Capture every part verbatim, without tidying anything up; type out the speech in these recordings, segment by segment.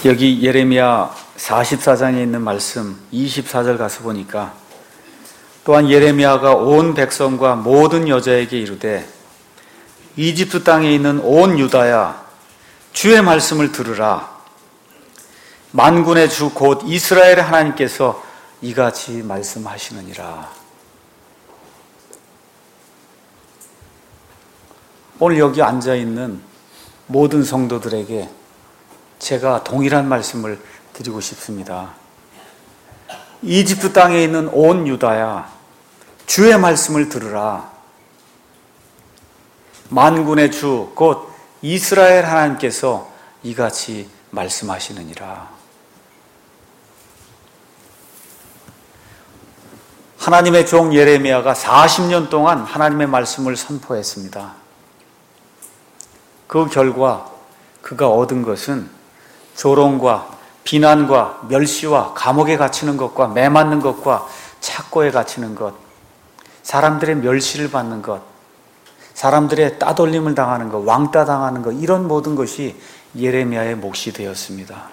여기 예레미야 사십사 장에 있는 말씀 이십사 절 가서 보니까 또한 예레미야가 온 백성과 모든 여자에게 이르되 이집트 땅에 있는 온 유다야 주의 말씀을 들으라. 만군의 주 곧 이스라엘의 하나님께서 이같이 말씀하시느니라. 오늘 여기 앉아있는 모든 성도들에게 제가 동일한 말씀을 드리고 싶습니다. 이집트 땅에 있는 온 유다야 주의 말씀을 들으라. 만군의 주 곧 이스라엘 하나님께서 이같이 말씀하시느니라. 하나님의 종 예레미야가 사십 년 동안 하나님의 말씀을 선포했습니다. 그 결과 그가 얻은 것은 조롱과 비난과 멸시와 감옥에 갇히는 것과 매맞는 것과 착고에 갇히는 것, 사람들의 멸시를 받는 것, 사람들의 따돌림을 당하는 것, 왕따 당하는 것, 이런 모든 것이 예레미야의 몫이 되었습니다.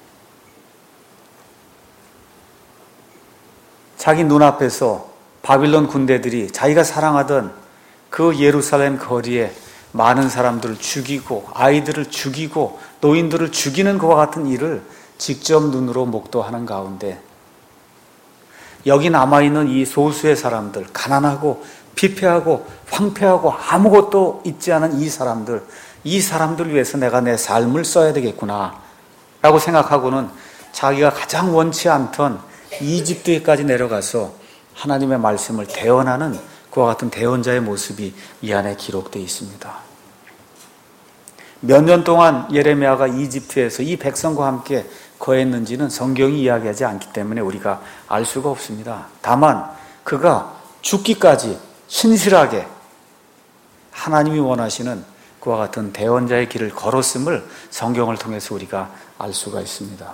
자기 눈앞에서 바빌론 군대들이 자기가 사랑하던 그 예루살렘 거리에 많은 사람들을 죽이고 아이들을 죽이고 노인들을 죽이는 것과 같은 일을 직접 눈으로 목도하는 가운데 여기 남아있는 이 소수의 사람들, 가난하고 피폐하고 황폐하고 아무것도 있지 않은 이 사람들, 이 사람들을 위해서 내가 내 삶을 써야 되겠구나 라고 생각하고는 자기가 가장 원치 않던 이집트에까지 내려가서 하나님의 말씀을 대언하는 그와 같은 대언자의 모습이 이 안에 기록되어 있습니다. 몇 년 동안 예레미야가 이집트에서 이 백성과 함께 거했는지는 성경이 이야기하지 않기 때문에 우리가 알 수가 없습니다. 다만 그가 죽기까지 신실하게 하나님이 원하시는 그와 같은 대언자의 길을 걸었음을 성경을 통해서 우리가 알 수가 있습니다.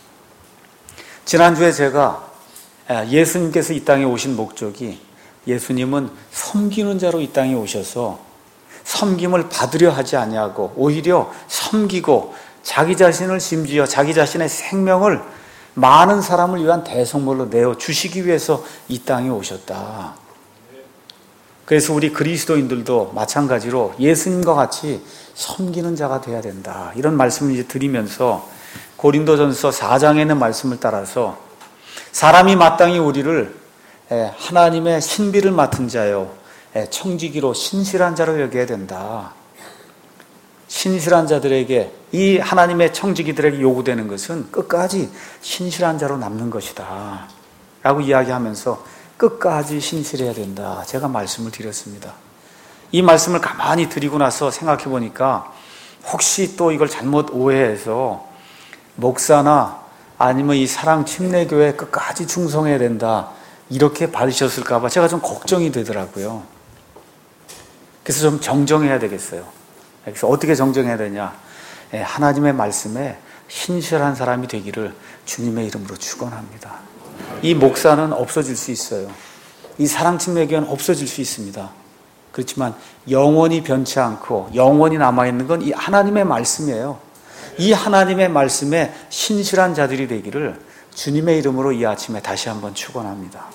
지난주에 제가 예수님께서 이 땅에 오신 목적이 예수님은 섬기는 자로 이 땅에 오셔서 섬김을 받으려 하지 아니하고 오히려 섬기고 자기 자신을 심지어 자기 자신의 생명을 많은 사람을 위한 대속물로 내어 주시기 위해서 이 땅에 오셨다. 그래서 우리 그리스도인들도 마찬가지로 예수님과 같이 섬기는 자가 되어야 된다. 이런 말씀을 이제 드리면서 고린도전서 사 장에 있는 말씀을 따라서 사람이 마땅히 우리를 하나님의 신비를 맡은 자요 청지기로 신실한 자로 여겨야 된다. 신실한 자들에게, 이 하나님의 청지기들에게 요구되는 것은 끝까지 신실한 자로 남는 것이다 라고 이야기하면서 끝까지 신실해야 된다. 제가 말씀을 드렸습니다. 이 말씀을 가만히 드리고 나서 생각해 보니까 혹시 또 이걸 잘못 오해해서 목사나 아니면 이 사랑 침례교회 끝까지 충성해야 된다 이렇게 받으셨을까 봐 제가 좀 걱정이 되더라고요. 그래서 좀 정정해야 되겠어요. 그래서 어떻게 정정해야 되냐? 하나님의 말씀에 신실한 사람이 되기를 주님의 이름으로 축원합니다. 이 목사는 없어질 수 있어요. 이 사랑 침례교회는 없어질 수 있습니다. 그렇지만 영원히 변치 않고 영원히 남아있는 건 이 하나님의 말씀이에요. 이 하나님의 말씀에 신실한 자들이 되기를 주님의 이름으로 이 아침에 다시 한번 축원합니다.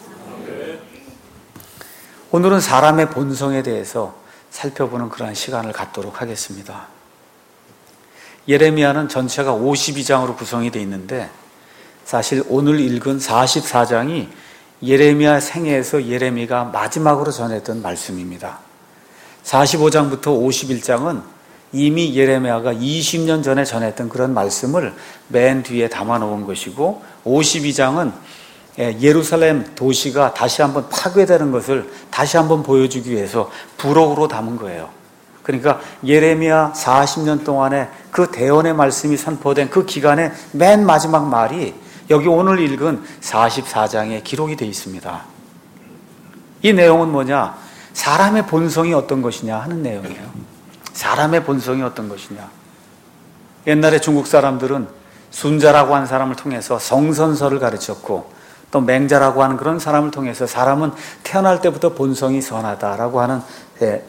오늘은 사람의 본성에 대해서 살펴보는 그러한 시간을 갖도록 하겠습니다. 예레미야는 전체가 오십이 장으로 구성이 되어 있는데 사실 오늘 읽은 사십사 장이 예레미야 생애에서 예레미야가 마지막으로 전했던 말씀입니다. 사십오 장부터 오십일 장은 이미 예레미야가 이십 년 전에 전했던 그런 말씀을 맨 뒤에 담아 놓은 것이고 오십이 장은 예루살렘 도시가 다시 한번 파괴되는 것을 다시 한번 보여주기 위해서 부록으로 담은 거예요. 그러니까 예레미야 사십 년 동안의 그 대언의 말씀이 선포된 그 기간의 맨 마지막 말이 여기 오늘 읽은 사십사 장에 기록이 되어 있습니다. 이 내용은 뭐냐? 사람의 본성이 어떤 것이냐 하는 내용이에요. 사람의 본성이 어떤 것이냐. 옛날에 중국 사람들은 순자라고 하는 사람을 통해서 성선설을 가르쳤고 또 맹자라고 하는 그런 사람을 통해서 사람은 태어날 때부터 본성이 선하다라고 하는,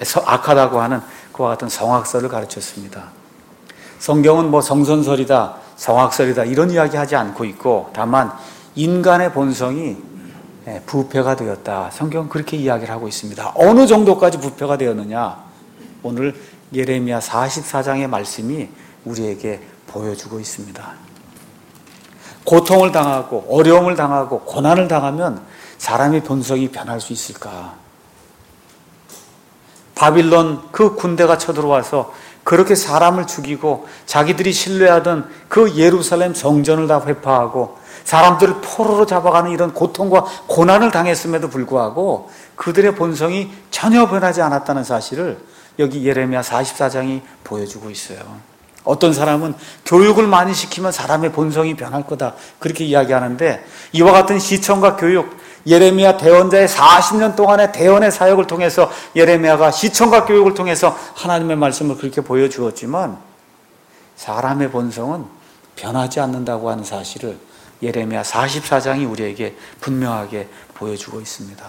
악하다고 하는 그와 같은 성악설을 가르쳤습니다. 성경은 뭐 성선설이다, 성악설이다 이런 이야기 하지 않고 있고, 다만 인간의 본성이 부패가 되었다. 성경은 그렇게 이야기를 하고 있습니다. 어느 정도까지 부패가 되었느냐? 오늘 예레미야 사십사 장의 말씀이 우리에게 보여주고 있습니다. 고통을 당하고 어려움을 당하고 고난을 당하면 사람의 본성이 변할 수 있을까? 바빌론 그 군대가 쳐들어와서 그렇게 사람을 죽이고 자기들이 신뢰하던 그 예루살렘 성전을 다 회파하고 사람들을 포로로 잡아가는 이런 고통과 고난을 당했음에도 불구하고 그들의 본성이 전혀 변하지 않았다는 사실을 여기 예레미야 사십사 장이 보여주고 있어요. 어떤 사람은 교육을 많이 시키면 사람의 본성이 변할 거다 그렇게 이야기하는데, 이와 같은 시청과 교육, 예레미야 대언자의 사십 년 동안의 대언의 사역을 통해서 예레미야가 시청과 교육을 통해서 하나님의 말씀을 그렇게 보여주었지만 사람의 본성은 변하지 않는다고 하는 사실을 예레미야 사십사 장이 우리에게 분명하게 보여주고 있습니다.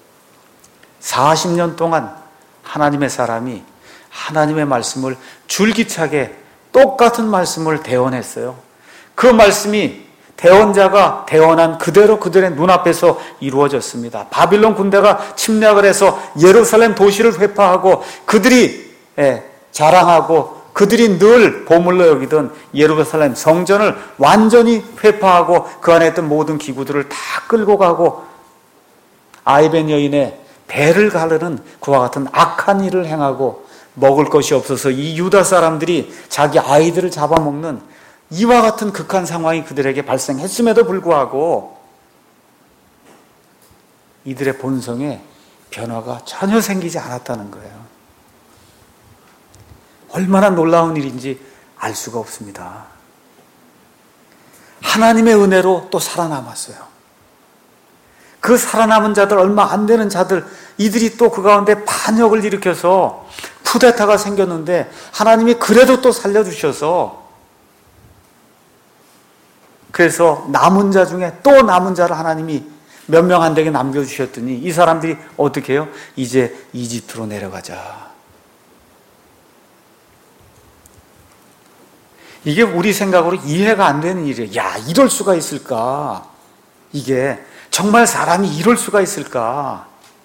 사십 년 동안 하나님의 사람이 하나님의 말씀을 줄기차게 똑같은 말씀을 대언했어요. 그 말씀이 대언자가 대언한 그대로 그들의 눈앞에서 이루어졌습니다. 바빌론 군대가 침략을 해서 예루살렘 도시를 회파하고 그들이 자랑하고 그들이 늘 보물로 여기던 예루살렘 성전을 완전히 회파하고 그 안에 있던 모든 기구들을 다 끌고 가고 아이벤 여인의 배를 가르는 그와 같은 악한 일을 행하고 먹을 것이 없어서 이 유다 사람들이 자기 아이들을 잡아먹는 이와 같은 극한 상황이 그들에게 발생했음에도 불구하고 이들의 본성에 변화가 전혀 생기지 않았다는 거예요. 얼마나 놀라운 일인지 알 수가 없습니다. 하나님의 은혜로 또 살아남았어요. 그 살아남은 자들, 얼마 안 되는 자들, 이들이 또 그 가운데 반역을 일으켜서 쿠데타가 생겼는데 하나님이 그래도 또 살려주셔서, 그래서 남은 자 중에 또 남은 자를 하나님이 몇 명 안 되게 남겨주셨더니 이 사람들이 어떻게 해요? 이제 이집트로 내려가자. 이게 우리 생각으로 이해가 안 되는 일이에요. 야, 이럴 수가 있을까? 이게 정말 사람이 이럴 수가 있을까?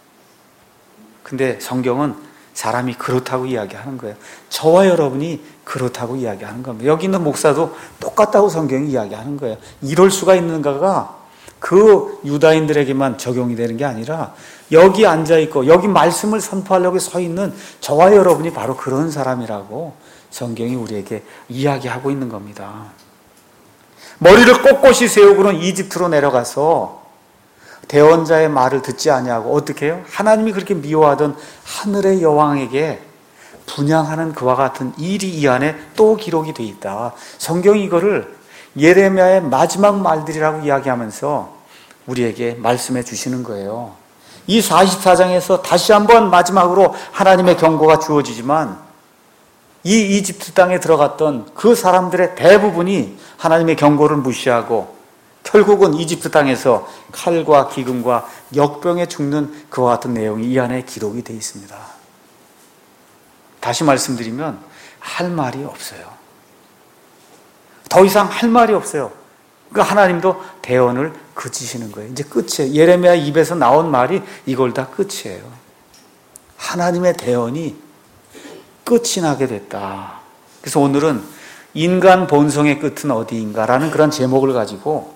근데 성경은 사람이 그렇다고 이야기하는 거예요. 저와 여러분이 그렇다고 이야기하는 겁니다. 여기 있는 목사도 똑같다고 성경이 이야기하는 거예요. 이럴 수가 있는가가 그 유다인들에게만 적용이 되는 게 아니라 여기 앉아있고 여기 말씀을 선포하려고 서 있는 저와 여러분이 바로 그런 사람이라고 성경이 우리에게 이야기하고 있는 겁니다. 머리를 꼿꼿이 세우고는 이집트로 내려가서 대언자의 말을 듣지 아니하고 어떻게 해요? 하나님이 그렇게 미워하던 하늘의 여왕에게 분향하는 그와 같은 일이 이 안에 또 기록이 되어 있다. 성경이 이거를 예레미야의 마지막 말들이라고 이야기하면서 우리에게 말씀해 주시는 거예요. 이 사십사 장에서 다시 한번 마지막으로 하나님의 경고가 주어지지만 이 이집트 땅에 들어갔던 그 사람들의 대부분이 하나님의 경고를 무시하고 결국은 이집트 땅에서 칼과 기근과 역병에 죽는 그와 같은 내용이 이 안에 기록이 되어 있습니다. 다시 말씀드리면 할 말이 없어요. 더 이상 할 말이 없어요. 그러니까 하나님도 대언을 그치시는 거예요. 이제 끝이에요. 예레미야 입에서 나온 말이 이걸 다 끝이에요. 하나님의 대언이 끝이 나게 됐다. 그래서 오늘은 인간 본성의 끝은 어디인가라는 그런 제목을 가지고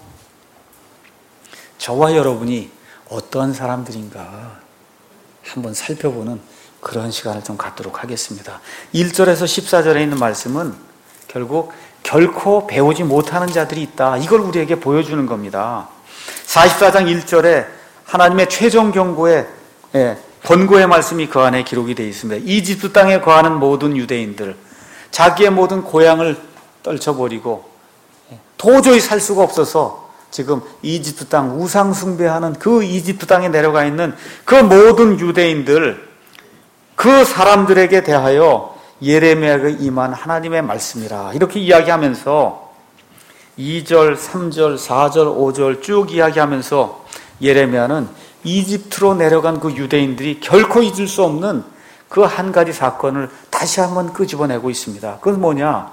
저와 여러분이 어떠한 사람들인가 한번 살펴보는 그런 시간을 좀 갖도록 하겠습니다. 일 절에서 십사 절에 있는 말씀은 결국 결코 배우지 못하는 자들이 있다. 이걸 우리에게 보여주는 겁니다. 사십사 장 일 절에 하나님의 최종 경고의 권고의 말씀이 그 안에 기록이 되어 있습니다. 이집트 땅에 거하는 모든 유대인들, 자기의 모든 고향을 떨쳐버리고 도저히 살 수가 없어서 지금 이집트 땅 우상 숭배하는 그 이집트 땅에 내려가 있는 그 모든 유대인들, 그 사람들에게 대하여 예레미야가 임한 하나님의 말씀이라 이렇게 이야기하면서 이 절, 삼 절, 사 절, 오 절 쭉 이야기하면서 예레미야는 이집트로 내려간 그 유대인들이 결코 잊을 수 없는 그 한 가지 사건을 다시 한번 끄집어내고 있습니다. 그건 뭐냐?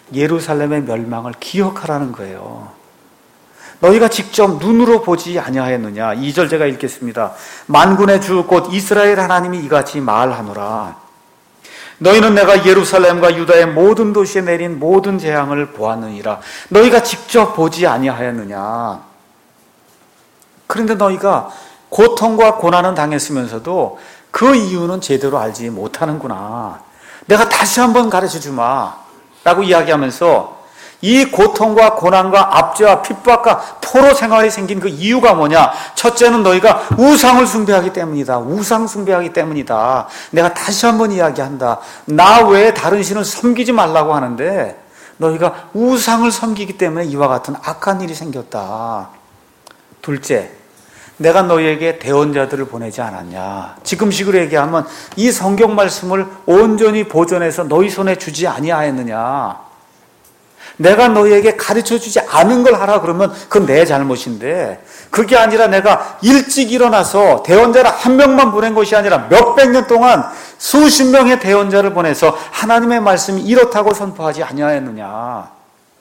예루살렘의 멸망을 기억하라는 거예요. 너희가 직접 눈으로 보지 아니하였느냐. 이 절 제가 읽겠습니다. 만군의 주 곧 이스라엘 하나님이 이같이 말하노라. 너희는 내가 예루살렘과 유다의 모든 도시에 내린 모든 재앙을 보았느니라. 너희가 직접 보지 아니하였느냐. 그런데 너희가 고통과 고난은 당했으면서도 그 이유는 제대로 알지 못하는구나. 내가 다시 한번 가르쳐 주마 라고 이야기하면서 이 고통과 고난과 압제와 핍박과 포로 생활이 생긴 그 이유가 뭐냐? 첫째는 너희가 우상을 숭배하기 때문이다. 우상 숭배하기 때문이다. 내가 다시 한번 이야기한다. 나 외에 다른 신을 섬기지 말라고 하는데 너희가 우상을 섬기기 때문에 이와 같은 악한 일이 생겼다. 둘째, 내가 너희에게 대언자들을 보내지 않았냐. 지금식으로 얘기하면 이 성경 말씀을 온전히 보존해서 너희 손에 주지 아니하였느냐. 내가 너희에게 가르쳐주지 않은 걸 하라 그러면 그건 내 잘못인데, 그게 아니라 내가 일찍 일어나서 대언자를 한 명만 보낸 것이 아니라 몇백 년 동안 수십 명의 대언자를 보내서 하나님의 말씀이 이렇다고 선포하지 아니하였느냐.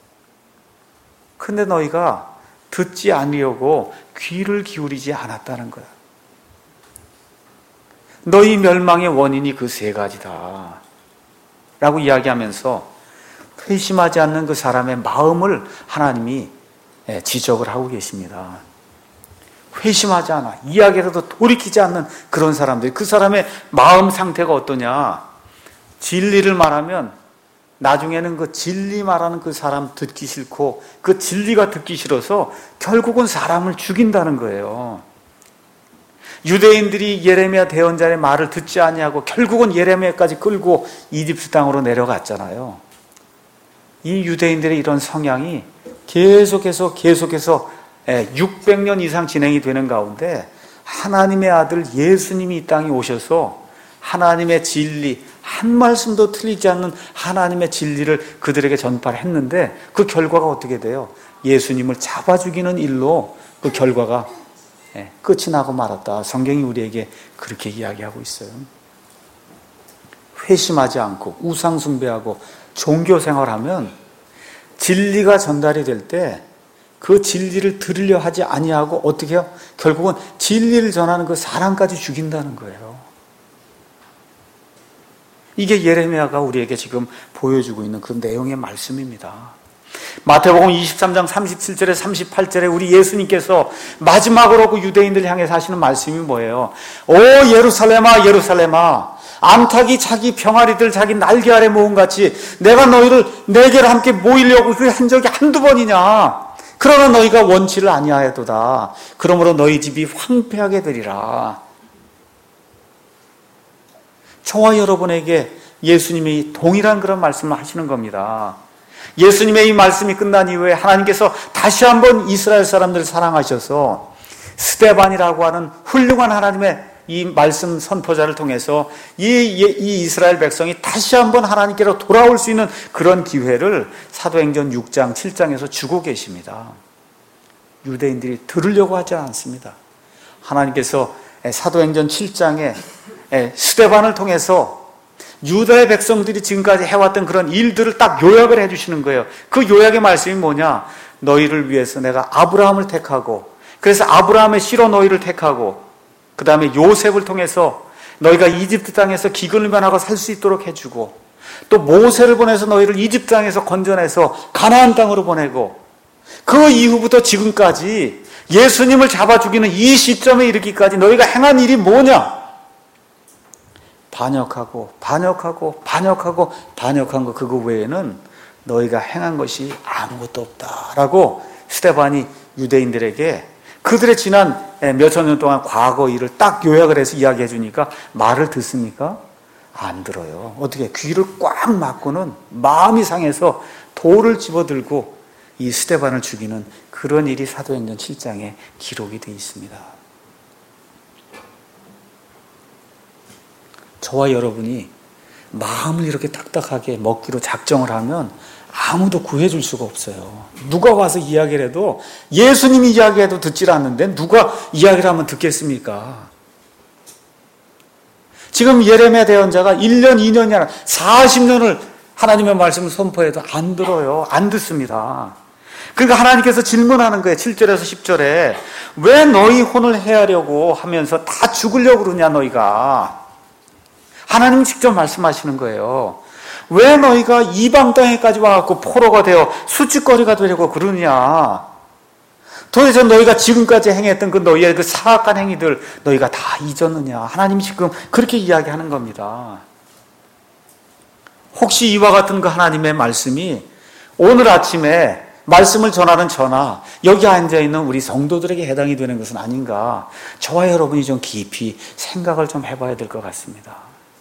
근데 너희가 듣지 않으려고 귀를 기울이지 않았다는 거야. 너희 멸망의 원인이 그 세 가지다 라고 이야기하면서 회심하지 않는 그 사람의 마음을 하나님이 지적을 하고 계십니다. 회심하지 않아, 이야기라도 돌이키지 않는 그런 사람들, 그 사람의 마음 상태가 어떠냐. 진리를 말하면 나중에는 그 진리 말하는 그 사람 듣기 싫고 그 진리가 듣기 싫어서 결국은 사람을 죽인다는 거예요. 유대인들이 예레미야 대언자의 말을 듣지 아니하고 결국은 예레미야까지 끌고 이집트 땅으로 내려갔잖아요. 이 유대인들의 이런 성향이 계속해서 계속해서 육백 년 이상 진행이 되는 가운데 하나님의 아들 예수님이 이 땅에 오셔서 하나님의 진리, 한 말씀도 틀리지 않는 하나님의 진리를 그들에게 전파를 했는데 그 결과가 어떻게 돼요? 예수님을 잡아 죽이는 일로 그 결과가 끝이 나고 말았다. 성경이 우리에게 그렇게 이야기하고 있어요. 회심하지 않고 우상 숭배하고 종교 생활하면 진리가 전달이 될 때 그 진리를 들으려 하지 아니하고 어떻게 해요? 결국은 진리를 전하는 그 사람까지 죽인다는 거예요. 이게 예레미야가 우리에게 지금 보여주고 있는 그 내용의 말씀입니다. 마태복음 이십삼 장 삼십칠 절에 삼십팔 절에 우리 예수님께서 마지막으로 그 유대인들 향해서 하시는 말씀이 뭐예요? 오 예루살렘아 예루살렘아, 암탉이 자기 병아리들 자기 날개 아래 모음같이 내가 너희를 내게로 함께 모이려고 한 적이 한두 번이냐. 그러나 너희가 원치를 아니하였도다. 그러므로 너희 집이 황폐하게 되리라. 저와 여러분에게 예수님이 동일한 그런 말씀을 하시는 겁니다. 예수님의 이 말씀이 끝난 이후에 하나님께서 다시 한번 이스라엘 사람들을 사랑하셔서 스데반이라고 하는 훌륭한 하나님의 이 말씀 선포자를 통해서 이, 이 이스라엘 백성이 다시 한번 하나님께로 돌아올 수 있는 그런 기회를 사도행전 육 장 칠 장에서 주고 계십니다. 유대인들이 들으려고 하지 않습니다. 하나님께서 사도행전 칠 장에 스데반을 통해서 유다의 백성들이 지금까지 해왔던 그런 일들을 딱 요약을 해주시는 거예요. 그 요약의 말씀이 뭐냐? 너희를 위해서 내가 아브라함을 택하고, 그래서 아브라함의 씨로 너희를 택하고, 그 다음에 요셉을 통해서 너희가 이집트 땅에서 기근을 면하고 살 수 있도록 해주고, 또 모세를 보내서 너희를 이집트 땅에서 건져내서 가나안 땅으로 보내고, 그 이후부터 지금까지 예수님을 잡아 죽이는 이 시점에 이르기까지 너희가 행한 일이 뭐냐? 반역하고 반역하고 반역하고 반역한 거, 그거 외에는 너희가 행한 것이 아무것도 없다라고 스데반이 유대인들에게 그들의 지난 몇천 년 동안 과거 일을 딱 요약을 해서 이야기해 주니까 말을 듣습니까? 안 들어요. 어떻게 귀를 꽉 막고는 마음이 상해서 돌을 집어들고 이 스데반을 죽이는 그런 일이 사도행전 칠 장에 기록이 되어 있습니다. 저와 여러분이 마음을 이렇게 딱딱하게 먹기로 작정을 하면 아무도 구해줄 수가 없어요. 누가 와서 이야기를 해도, 예수님이 이야기해도 듣질 않는데 누가 이야기를 하면 듣겠습니까? 지금 예레미야 대언자가 일 년, 이 년이 아니라 사십 년을 하나님의 말씀을 선포해도 안 들어요. 안 듣습니다. 그러니까 하나님께서 질문하는 거예요. 칠 절에서 십 절에 왜 너희 혼을 해하려고 하면서 다 죽으려고 그러냐 너희가. 하나님 직접 말씀하시는 거예요. 왜 너희가 이방 땅에까지 와갖고 포로가 되어 수치거리가 되려고 그러느냐. 도대체 너희가 지금까지 행했던 그 너희의 그 사악한 행위들 너희가 다 잊었느냐. 하나님이 지금 그렇게 이야기하는 겁니다. 혹시 이와 같은 그 하나님의 말씀이 오늘 아침에 말씀을 전하는 저나 여기 앉아있는 우리 성도들에게 해당이 되는 것은 아닌가. 저와 여러분이 좀 깊이 생각을 좀 해봐야 될 것 같습니다.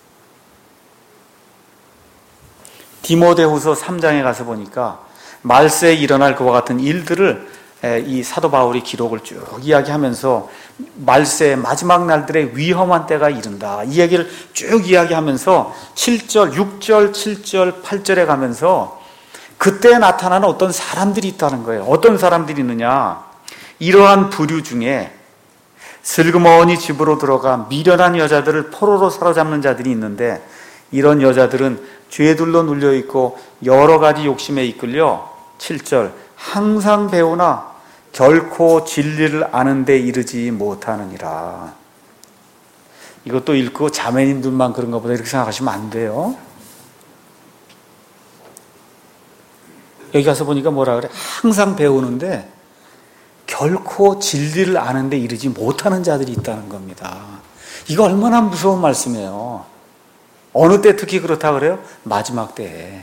디모데후서 삼 장에 가서 보니까 말세에 일어날 그와 같은 일들을 이 사도 바울이 기록을 쭉 이야기하면서 말세의 마지막 날들의 위험한 때가 이른다. 이 얘기를 쭉 이야기하면서 칠 절, 육 절, 칠 절, 팔 절에 가면서 그때 나타나는 어떤 사람들이 있다는 거예요. 어떤 사람들이 있느냐. 이러한 부류 중에 슬그머니 집으로 들어가 미련한 여자들을 포로로 사로잡는 자들이 있는데 이런 여자들은 죄들로 눌려있고 여러 가지 욕심에 이끌려 칠 절 항상 배우나 결코 진리를 아는 데 이르지 못하느니라. 이것도 읽고 자매님들만 그런가 보다 이렇게 생각하시면 안 돼요. 여기 가서 보니까 뭐라 그래? 항상 배우는데 결코 진리를 아는 데 이르지 못하는 자들이 있다는 겁니다. 이거 얼마나 무서운 말씀이에요. 어느 때 특히 그렇다 그래요? 마지막 때에.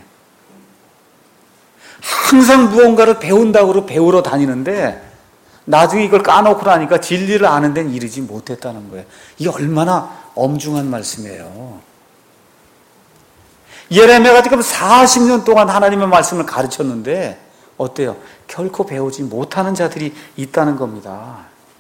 항상 무언가를 배운다고 배우러 다니는데 나중에 이걸 까놓고 나니까 진리를 아는 데는 이르지 못했다는 거예요. 이게 얼마나 엄중한 말씀이에요. 예레미야가 지금 사십 년 동안 하나님의 말씀을 가르쳤는데 어때요? 결코 배우지 못하는 자들이 있다는 겁니다.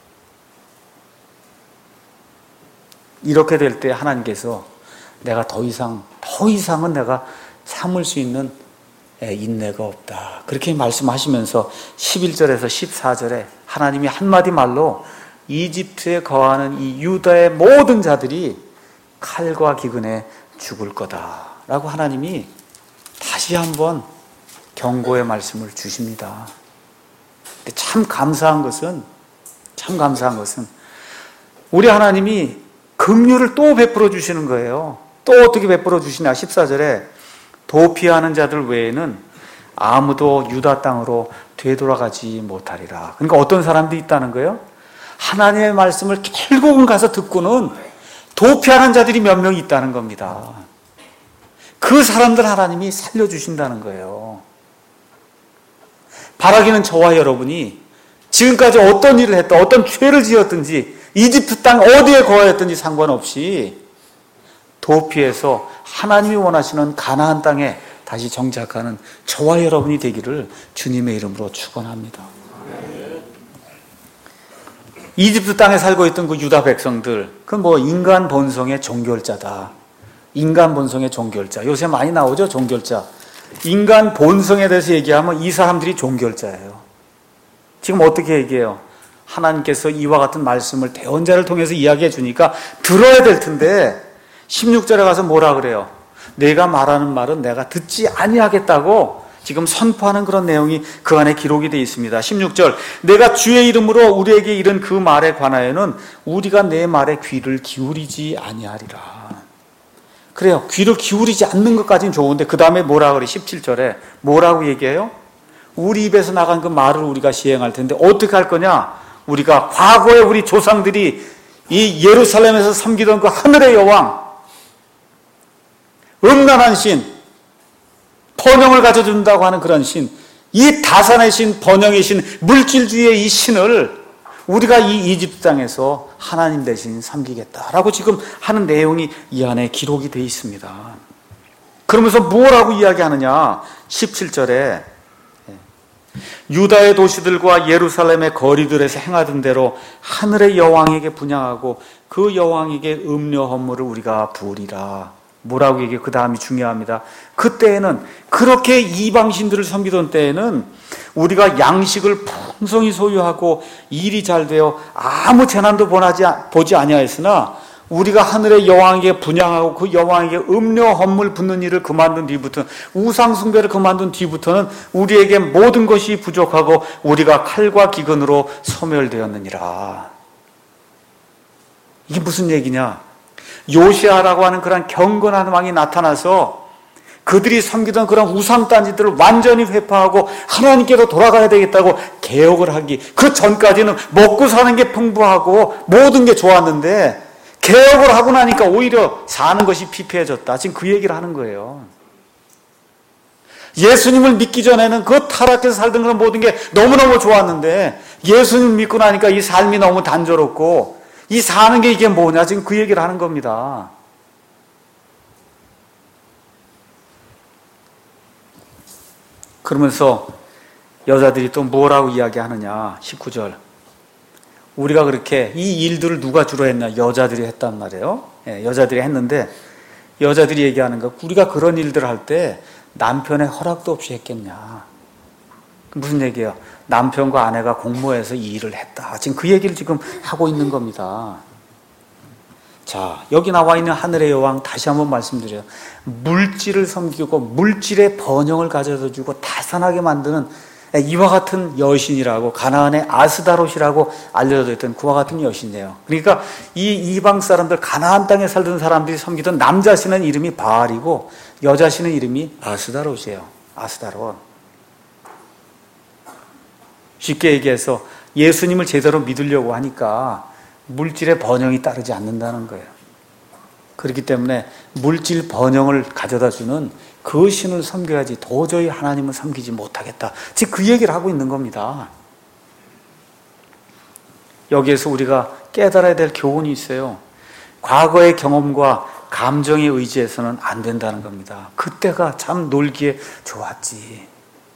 이렇게 될 때 하나님께서 내가 더 이상, 더 이상은 내가 참을 수 있는 인내가 없다. 그렇게 말씀하시면서 십일 절에서 십사 절에 하나님이 한마디 말로 이집트에 거하는 이 유다의 모든 자들이 칼과 기근에 죽을 거다 라고 하나님이 다시 한번 경고의 말씀을 주십니다. 근데 참 감사한 것은 참 감사한 것은 우리 하나님이 긍휼을 또 베풀어 주시는 거예요. 또 어떻게 베풀어 주시냐. 십사 절에 도피하는 자들 외에는 아무도 유다 땅으로 되돌아가지 못하리라. 그러니까 어떤 사람들이 있다는 거예요? 하나님의 말씀을 결국은 가서 듣고는 도피하는 자들이 몇 명 있다는 겁니다. 그 사람들 하나님이 살려주신다는 거예요. 바라기는 저와 여러분이 지금까지 어떤 일을 했든 어떤 죄를 지었든지 이집트 땅 어디에 거하였든지 상관없이 도피해서 하나님이 원하시는 가나안 땅에 다시 정착하는 저와 여러분이 되기를 주님의 이름으로 축원합니다. 이집트 땅에 살고 있던 그 유다 백성들, 그 뭐 인간 본성의 종결자다. 인간 본성의 종결자. 요새 많이 나오죠, 종결자. 인간 본성에 대해서 얘기하면 이 사람들이 종결자예요. 지금 어떻게 얘기해요? 하나님께서 이와 같은 말씀을 대언자를 통해서 이야기해 주니까 들어야 될 텐데 십육 절에 가서 뭐라 그래요? 내가 말하는 말은 내가 듣지 아니하겠다고 지금 선포하는 그런 내용이 그 안에 기록이 되어 있습니다. 십육 절 내가 주의 이름으로 우리에게 이른 그 말에 관하여는 우리가 내 말에 귀를 기울이지 아니하리라. 그래요. 귀를 기울이지 않는 것까지는 좋은데 그 다음에 뭐라 그래? 십칠 절에 뭐라고 얘기해요? 우리 입에서 나간 그 말을 우리가 시행할 텐데 어떻게 할 거냐? 우리가 과거에 우리 조상들이 이 예루살렘에서 섬기던 그 하늘의 여왕, 음란한 신, 번영을 가져준다고 하는 그런 신, 이 다산의 신, 번영의 신, 물질주의의 이 신을 우리가 이 이집트 땅에서 하나님 대신 섬기겠다라고 지금 하는 내용이 이 안에 기록이 되어 있습니다. 그러면서 뭐라고 이야기하느냐? 십칠 절에 유다의 도시들과 예루살렘의 거리들에서 행하던 대로 하늘의 여왕에게 분향하고 그 여왕에게 음료 헌물을 우리가 부으리라. 뭐라고 얘기해요? 그 다음이 중요합니다. 그때에는 그렇게 이방신들을 섬기던 때에는 우리가 양식을 풍성히 소유하고 일이 잘 되어 아무 재난도 보지 아니하였으나 우리가 하늘의 여왕에게 분양하고 그 여왕에게 음료 헌물 붓는 일을 그만둔 뒤부터는, 우상 숭배를 그만둔 뒤부터는 우리에게 모든 것이 부족하고 우리가 칼과 기근으로 소멸되었느니라. 이게 무슨 얘기냐? 요시아라고 하는 그런 경건한 왕이 나타나서 그들이 섬기던 그런 우상단지들을 완전히 회파하고 하나님께로 돌아가야 되겠다고 개혁을 하기, 그 전까지는 먹고 사는 게 풍부하고 모든 게 좋았는데 개혁을 하고 나니까 오히려 사는 것이 피폐해졌다. 지금 그 얘기를 하는 거예요. 예수님을 믿기 전에는 그 타락해서 살던 그런 모든 게 너무너무 좋았는데 예수님 믿고 나니까 이 삶이 너무 단조롭고 이 사는 게 이게 뭐냐, 지금 그 얘기를 하는 겁니다. 그러면서 여자들이 또 뭐라고 이야기하느냐, 십구 절. 우리가 그렇게 이 일들을 누가 주로 했나? 여자들이 했단 말이에요. 예, 여자들이 했는데 여자들이 얘기하는 거, 우리가 그런 일들을 할 때 남편의 허락도 없이 했겠냐. 무슨 얘기예요? 남편과 아내가 공모해서 이 일을 했다. 지금 그 얘기를 지금 하고 있는 겁니다. 자, 여기 나와 있는 하늘의 여왕 다시 한번 말씀드려요. 물질을 섬기고 물질의 번영을 가져다 주고 다산하게 만드는 이와 같은 여신이라고, 가나안의 아스다롯이라고 알려져 있던 그와 같은 여신이에요. 그러니까 이 이방 사람들, 가나안 땅에 살던 사람들이 섬기던 남자신은 이름이 바알이고 여자신은 이름이 아스다롯이에요. 아스다롯. 쉽게 얘기해서 예수님을 제대로 믿으려고 하니까 물질의 번영이 따르지 않는다는 거예요. 그렇기 때문에 물질 번영을 가져다 주는 그 신을 섬겨야지 도저히 하나님을 섬기지 못하겠다. 지금 그 얘기를 하고 있는 겁니다. 여기에서 우리가 깨달아야 될 교훈이 있어요. 과거의 경험과 감정에 의지해서는 안 된다는 겁니다. 그때가 참 놀기에 좋았지.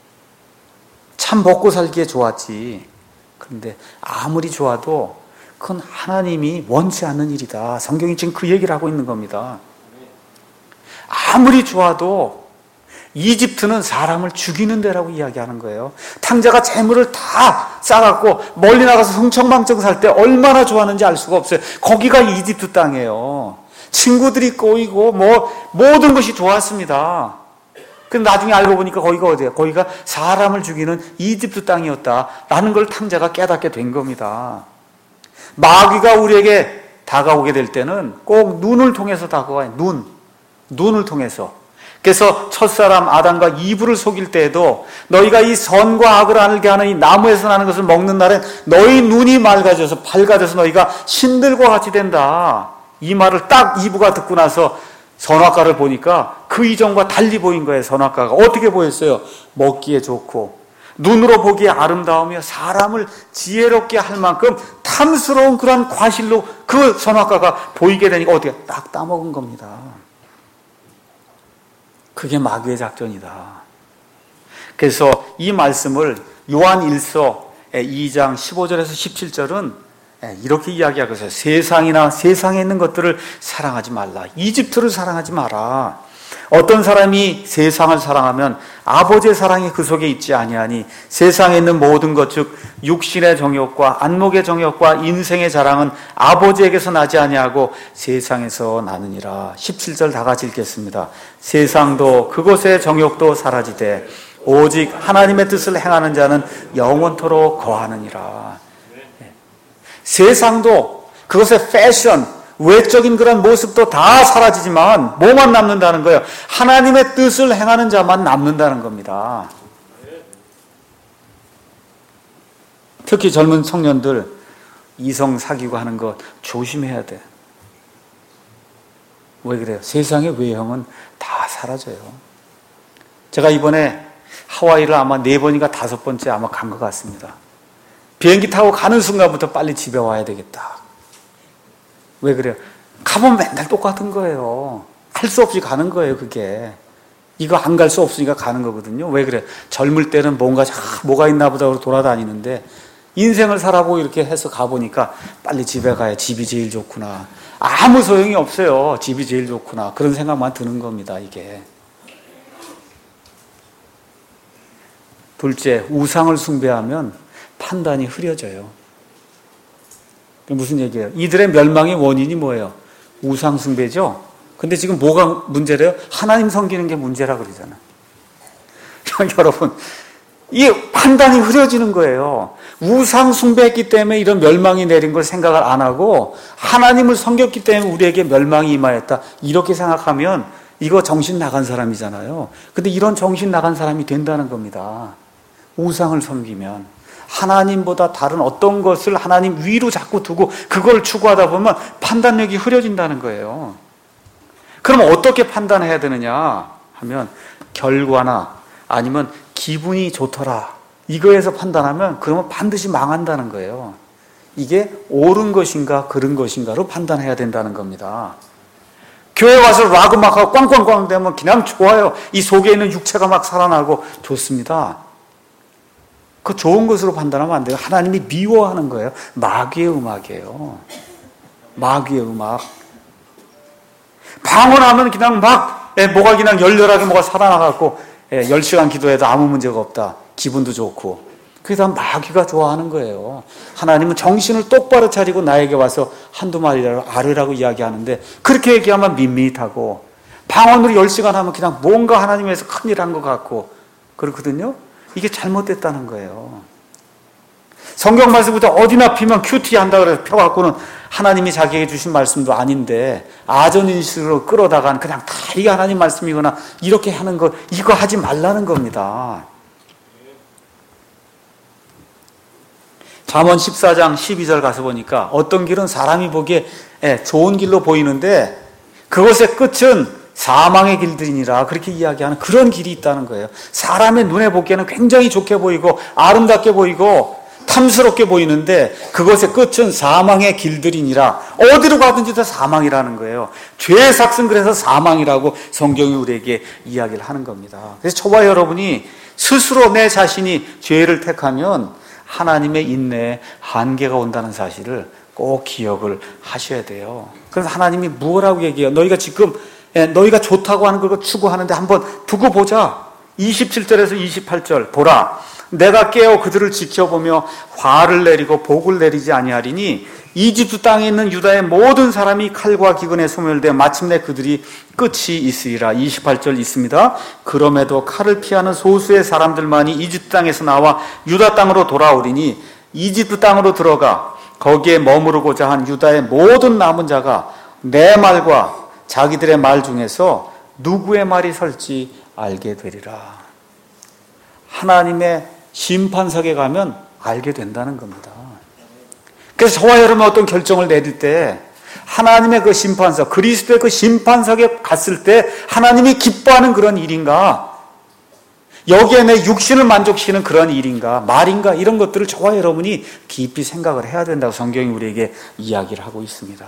참 먹고 살기에 좋았지. 그런데 아무리 좋아도 그건 하나님이 원치 않는 일이다. 성경이 지금 그 얘기를 하고 있는 겁니다. 아무리 좋아도 이집트는 사람을 죽이는 데라고 이야기하는 거예요. 탕자가 재물을 다 싸갖고 멀리 나가서 흥청망청 살 때 얼마나 좋았는지 알 수가 없어요. 거기가 이집트 땅이에요. 친구들이 꼬이고 뭐 모든 것이 좋았습니다. 근데 나중에 알고 보니까 거기가 어디예요? 거기가 사람을 죽이는 이집트 땅이었다라는 걸 탕자가 깨닫게 된 겁니다. 마귀가 우리에게 다가오게 될 때는 꼭 눈을 통해서 다가와요. 눈. 눈을 통해서. 그래서 첫사람 아담과 이브를 속일 때에도 너희가 이 선과 악을 알게 하는 이 나무에서 나는 것을 먹는 날엔 너희 눈이 맑아져서 밝아져서 너희가 신들과 같이 된다. 이 말을 딱 이브가 듣고 나서 선악과를 보니까 그 이전과 달리 보인 거예요. 선악과가 어떻게 보였어요? 먹기에 좋고 눈으로 보기에 아름다우며 사람을 지혜롭게 할 만큼 탐스러운 그런 과실로 그 선악과가 보이게 되니까 어떻게 딱 따먹은 겁니다. 그게 마귀의 작전이다. 그래서 이 말씀을 요한 일서 이 장 십오 절에서 십칠 절은 이렇게 이야기하고 있어요. 세상이나 세상에 있는 것들을 사랑하지 말라. 이집트를 사랑하지 마라. 어떤 사람이 세상을 사랑하면 아버지의 사랑이 그 속에 있지 아니하니 세상에 있는 모든 것 즉 육신의 정욕과 안목의 정욕과 인생의 자랑은 아버지에게서 나지 아니하고 세상에서 나느니라. 십칠 절 다 같이 읽겠습니다. 세상도 그곳의 정욕도 사라지되 오직 하나님의 뜻을 행하는 자는 영원토록 거하느니라. 세상도 그것의 패션, 외적인 그런 모습도 다 사라지지만 뭐만 남는다는 거예요? 하나님의 뜻을 행하는 자만 남는다는 겁니다. 특히 젊은 청년들 이성 사귀고 하는 거 조심해야 돼. 왜 그래요? 세상의 외형은 다 사라져요. 제가 이번에 하와이를 아마 네 번인가 다섯 번째 아마 간 것 같습니다. 비행기 타고 가는 순간부터 빨리 집에 와야 되겠다. 왜 그래요? 가면 맨날 똑같은 거예요. 할 수 없이 가는 거예요, 그게. 이거 안 갈 수 없으니까 가는 거거든요. 왜 그래요? 젊을 때는 뭔가, 아, 뭐가 있나 보다 하고 돌아다니는데, 인생을 살아보고 이렇게 해서 가보니까 빨리 집에 가야 집이 제일 좋구나. 아무 소용이 없어요. 집이 제일 좋구나. 그런 생각만 드는 겁니다, 이게. 둘째, 우상을 숭배하면 판단이 흐려져요. 무슨 얘기예요? 이들의 멸망의 원인이 뭐예요? 우상숭배죠. 근데 지금 뭐가 문제래요? 하나님 섬기는 게 문제라 그러잖아. 여러분, 이 판단이 흐려지는 거예요. 우상 숭배했기 때문에 이런 멸망이 내린 걸 생각을 안 하고 하나님을 섬겼기 때문에 우리에게 멸망이 임하였다. 이렇게 생각하면 이거 정신 나간 사람이잖아요. 근데 이런 정신 나간 사람이 된다는 겁니다. 우상을 섬기면 하나님보다 다른 어떤 것을 하나님 위로 자꾸 두고 그걸 추구하다 보면 판단력이 흐려진다는 거예요. 그럼 어떻게 판단해야 되느냐 하면 결과나 아니면 기분이 좋더라 이거에서 판단하면 그러면 반드시 망한다는 거예요. 이게 옳은 것인가 그른 것인가로 판단해야 된다는 겁니다. 교회 와서 락 음악하고 꽝꽝꽝 되면 그냥 좋아요. 이 속에 있는 육체가 막 살아나고 좋습니다. 그 좋은 것으로 판단하면 안 돼요. 하나님이 미워하는 거예요. 마귀의 음악이에요. 마귀의 음악. 방언하면 그냥 막 예, 뭐가 그냥 열렬하게 뭐가 살아나갖고 예, 열 시간 기도해도 아무 문제가 없다. 기분도 좋고. 그게 다 마귀가 좋아하는 거예요. 하나님은 정신을 똑바로 차리고 나에게 와서 한두 마디라도 아뢰라고 이야기하는데 그렇게 얘기하면 밋밋하고 방언으로 열 시간 하면 그냥 뭔가 하나님에서 큰일 한 것 같고 그렇거든요. 이게 잘못됐다는 거예요. 성경 말씀부터 어디나 피면 큐티 한다 그래서 펴갖고는 하나님이 자기에게 주신 말씀도 아닌데 아전인식으로 끌어다간 그냥 다 이게 하나님 말씀이거나 이렇게 하는 거 이거 하지 말라는 겁니다. 잠언 십사 장 십이 절 가서 보니까 어떤 길은 사람이 보기에 좋은 길로 보이는데 그것의 끝은 사망의 길들이니라 그렇게 이야기하는 그런 길이 있다는 거예요. 사람의 눈에 보기에는 굉장히 좋게 보이고 아름답게 보이고 탐스럽게 보이는데 그것의 끝은 사망의 길들이니라. 어디로 가든지 다 사망이라는 거예요. 죄의 삭은 그래서 사망이라고 성경이 우리에게 이야기를 하는 겁니다. 그래서 저와 여러분이 스스로 내 자신이 죄를 택하면 하나님의 인내에 한계가 온다는 사실을 꼭 기억을 하셔야 돼요. 그래서 하나님이 뭐라고 얘기해요? 너희가 지금 너희가 좋다고 하는 걸 추구하는데 한번 두고 보자. 이십칠 절에서 이십팔 절 보라. 내가 깨어 그들을 지켜보며 화를 내리고 복을 내리지 아니하리니 이집트 땅에 있는 유다의 모든 사람이 칼과 기근에 소멸되어 마침내 그들이 끝이 있으리라. 이십팔 절 있습니다. 그럼에도 칼을 피하는 소수의 사람들만이 이집트 땅에서 나와 유다 땅으로 돌아오리니 이집트 땅으로 들어가 거기에 머무르고자 한 유다의 모든 남은 자가 내 말과 자기들의 말 중에서 누구의 말이 설지 알게 되리라. 하나님의 심판석에 가면 알게 된다는 겁니다. 그래서 저와 여러분 어떤 결정을 내릴 때 하나님의 그 심판석, 그리스도의 그 심판석에 갔을 때 하나님이 기뻐하는 그런 일인가? 여기에 내 육신을 만족시키는 그런 일인가? 말인가? 이런 것들을 저와 여러분이 깊이 생각을 해야 된다고 성경이 우리에게 이야기를 하고 있습니다.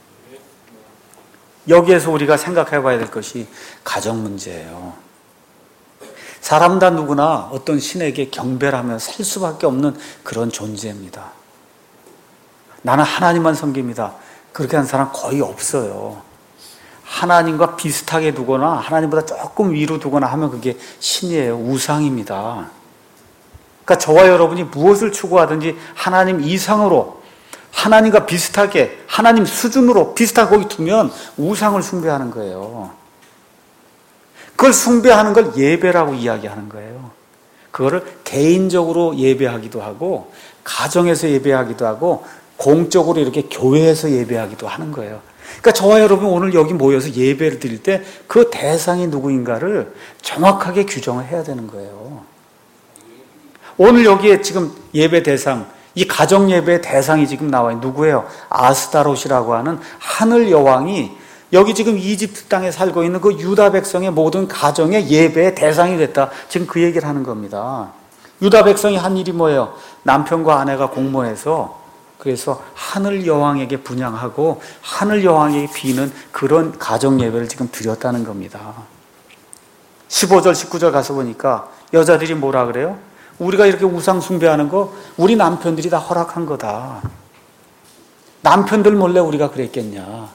여기에서 우리가 생각해 봐야 될 것이 가정 문제예요. 사람 다 누구나 어떤 신에게 경배를 하며 살 수밖에 없는 그런 존재입니다. 나는 하나님만 섬깁니다. 그렇게 하는 사람 거의 없어요. 하나님과 비슷하게 두거나 하나님보다 조금 위로 두거나 하면 그게 신이에요. 우상입니다. 그러니까 저와 여러분이 무엇을 추구하든지 하나님 이상으로 하나님과 비슷하게 하나님 수준으로 비슷하게 거기 두면 우상을 숭배하는 거예요. 그걸 숭배하는 걸 예배라고 이야기하는 거예요. 그거를 개인적으로 예배하기도 하고 가정에서 예배하기도 하고 공적으로 이렇게 교회에서 예배하기도 하는 거예요. 그러니까 저와 여러분 오늘 여기 모여서 예배를 드릴 때 그 대상이 누구인가를 정확하게 규정을 해야 되는 거예요. 오늘 여기에 지금 예배 대상, 이 가정 예배의 대상이 지금 나와요. 누구예요? 아스타롯이라고 하는 하늘 여왕이 여기 지금 이집트 땅에 살고 있는 그 유다 백성의 모든 가정의 예배의 대상이 됐다. 지금 그 얘기를 하는 겁니다. 유다 백성이 한 일이 뭐예요? 남편과 아내가 공모해서 그래서 하늘 여왕에게 분향하고 하늘 여왕에게 비는 그런 가정 예배를 지금 드렸다는 겁니다. 십오 절, 십구 절 가서 보니까 여자들이 뭐라 그래요? 우리가 이렇게 우상 숭배하는 거 우리 남편들이 다 허락한 거다. 남편들 몰래 우리가 그랬겠냐.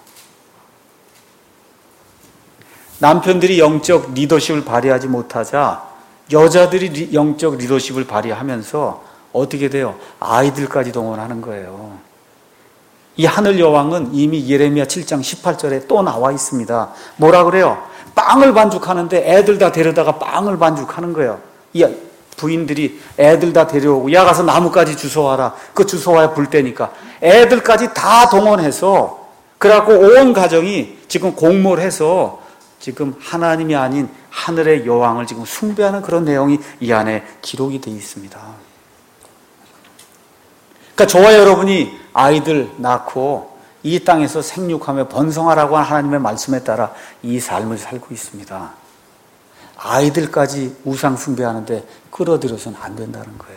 남편들이 영적 리더십을 발휘하지 못하자 여자들이 영적 리더십을 발휘하면서 어떻게 돼요? 아이들까지 동원하는 거예요. 이 하늘 여왕은 이미 예레미야 칠 장 십팔 절에 또 나와 있습니다. 뭐라 그래요? 빵을 반죽하는데 애들 다 데려다가 빵을 반죽하는 거예요. 이 부인들이 애들 다 데려오고, 야 가서 나무까지 주워와라. 그 주워와야 불 때니까 애들까지 다 동원해서, 그래갖고 온 가정이 지금 공모를 해서 지금 하나님이 아닌 하늘의 여왕을 지금 숭배하는 그런 내용이 이 안에 기록이 되어 있습니다. 그러니까 저와 여러분이 아이들 낳고 이 땅에서 생육하며 번성하라고 한 하나님의 말씀에 따라 이 삶을 살고 있습니다. 아이들까지 우상 숭배하는데 끌어들여서는 안 된다는 거예요.